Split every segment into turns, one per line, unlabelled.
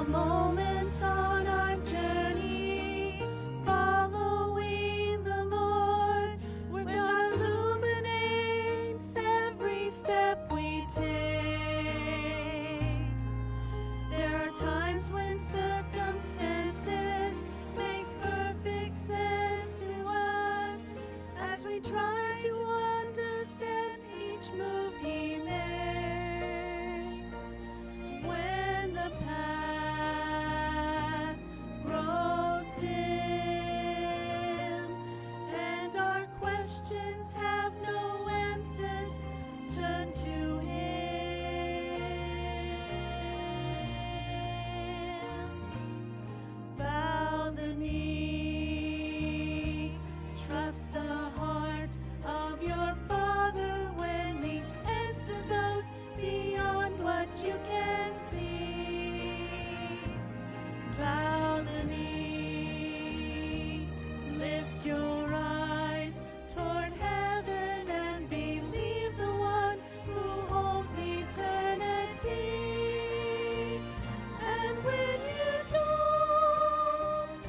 moments on our journey, following the Lord, where God illuminates every step we take. There are times when circumstances make perfect sense to us as we try to understand each move He makes. When the path grows dim and our questions have no answers, turn to Him. Bow the knee, trust the heart of your Father when the answer goes beyond what you can see. Bow the knee, lift your eyes toward heaven and believe the one who holds eternity. And when you don't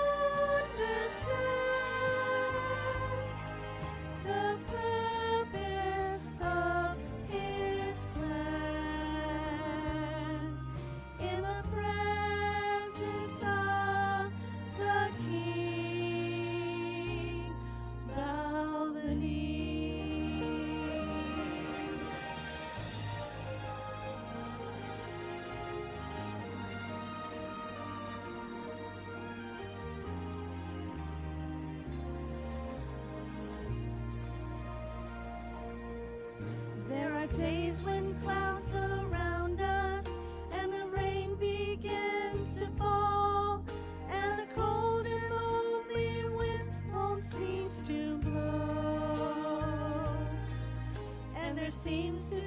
understand the purpose of His plan, in the presence of the King, bow the knee. There are days when clouds surround us and the rain begins to fall, and the cold and lonely wind won't cease to blow, and there seems to